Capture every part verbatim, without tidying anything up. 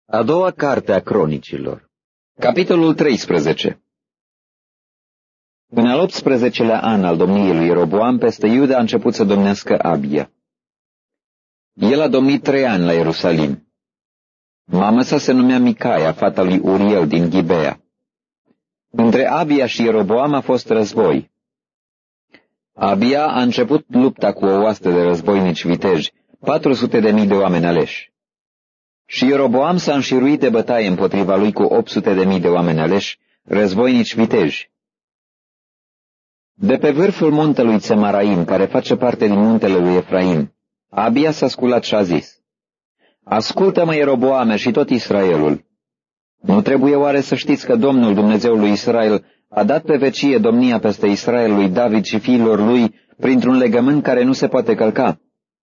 A doua carte a Cronicilor. Capitolul treisprezece. În al optsprezecelea an al domniei lui Ieroboam, peste Iuda a început să domnească Abia. El a domnit trei ani la Ierusalim. Mama sa se numea Micaia, fata lui Uriel din Ghibea. Între Abia și Ieroboam a fost război. Abia a început lupta cu o oaste de războinici viteji, patru sute de mii de oameni aleși. Și Ieroboam s-a înșiruit de bătaie împotriva lui cu opt sute de mii de oameni aleși, războinici viteji. De pe vârful muntelui Țemaraim, care face parte din muntele lui Efraim, Abia s-a sculat și a zis: Ascultă-mă, Ieroboame, și tot Israelul! Nu trebuie oare să știți că Domnul, Dumnezeul lui Israel, a dat pe vecie domnia peste Israel lui David și fiilor lui printr-un legământ care nu se poate călca?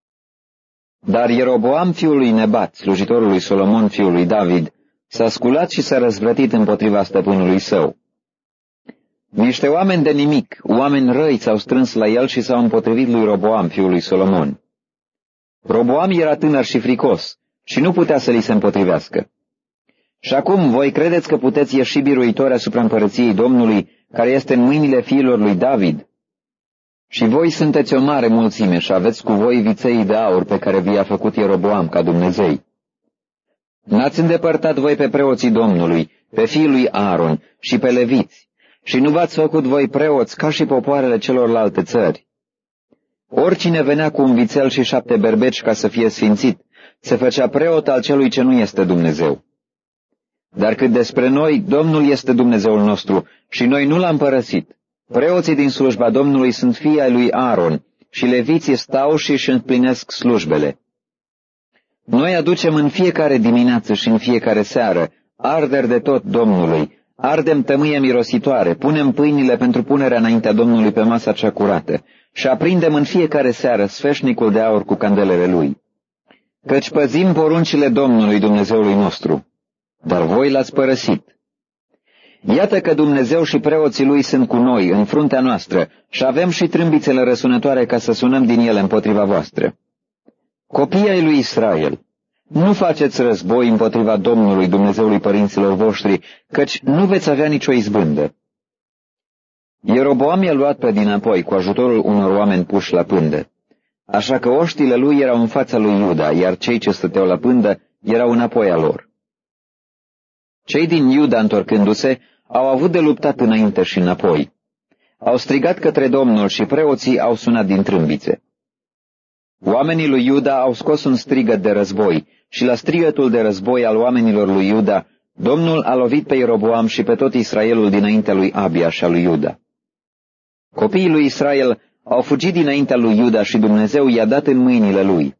Dar Ieroboam, fiul lui Nebat, slujitorul lui Solomon, fiul lui David, s-a sculat și s-a răzvrătit împotriva stăpânului său. Niște oameni de nimic, oameni răi, s-au strâns la el și s-au împotrivit lui Roboam, fiul lui Solomon. Roboam era tânăr și fricos și nu putea să li se împotrivească. Și acum voi credeți că puteți ieși biruitori asupra împărăției Domnului, care este în mâinile fiilor lui David? Și voi sunteți o mare mulțime și aveți cu voi viței de aur pe care vi-a făcut Ieroboam ca Dumnezei. N-ați îndepărtat voi pe preoții Domnului, pe fiii lui Aaron și pe leviți, și nu v-ați făcut voi preoți ca și popoarele celorlalte țări. Oricine venea cu un vițel și șapte berbeci ca să fie sfințit, se făcea preot al celui ce nu este Dumnezeu. Dar cât despre noi, Domnul este Dumnezeul nostru și noi nu l-am părăsit. Preoții din slujba Domnului sunt fii ai lui Aaron și leviții stau și își împlinesc slujbele. Noi aducem în fiecare dimineață și în fiecare seară arderi de tot Domnului, ardem tămâie mirositoare, punem pâinile pentru punerea înaintea Domnului pe masa cea curată și aprindem în fiecare seară sfeșnicul de aur cu candelele lui. Căci păzim poruncile Domnului Dumnezeului nostru, dar voi l-ați părăsit. Iată că Dumnezeu și preoții lui sunt cu noi, în fruntea noastră, și avem și trâmbițele răsunătoare ca să sunăm din ele împotriva voastră. Copiii ai lui Israel, nu faceți război împotriva Domnului Dumnezeului părinților voștri, căci nu veți avea nicio izbândă. Ieroboam i-a luat pe dinapoi cu ajutorul unor oameni puși la pândă, așa că oștile lui erau în fața lui Iuda, iar cei ce stăteau la pândă erau înapoi a lor. Cei din Iuda, întorcându-se, au avut de luptat înainte și înapoi. Au strigat către Domnul și preoții au sunat din trâmbițe. Oamenii lui Iuda au scos un strigăt de război și la strigătul de război al oamenilor lui Iuda, Domnul a lovit pe Ieroboam și pe tot Israelul dinaintea lui Abia și a lui Iuda. Copiii lui Israel au fugit dinaintea lui Iuda și Dumnezeu i-a dat în mâinile lui.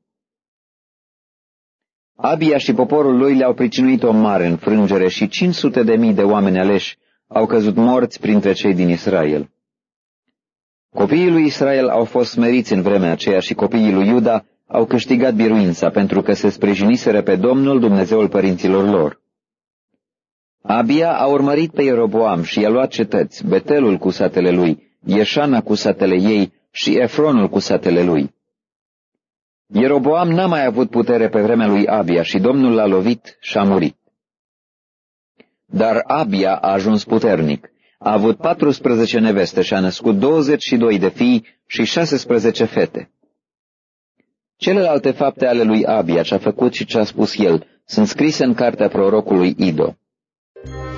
Abia și poporul lui le-au pricinuit o mare înfrângere și cinci sute de mii de oameni aleși au căzut morți printre cei din Israel. Copiii lui Israel au fost smeriți în vremea aceea și copiii lui Iuda au câștigat biruința pentru că se sprijiniseră pe Domnul Dumnezeul părinților lor. Abia a urmărit pe Ieroboam și i-a luat cetăți, Betelul cu satele lui, Ieșana cu satele ei și Efronul cu satele lui. Ieroboam n-a mai avut putere pe vremea lui Abia și Domnul l-a lovit și a murit. Dar Abia a ajuns puternic, a avut patrusprezece neveste și a născut douăzeci și doi de fii și șaisprezece fete. Celelalte fapte ale lui Abia, ce-a făcut și ce-a spus el, sunt scrise în cartea prorocului Ido.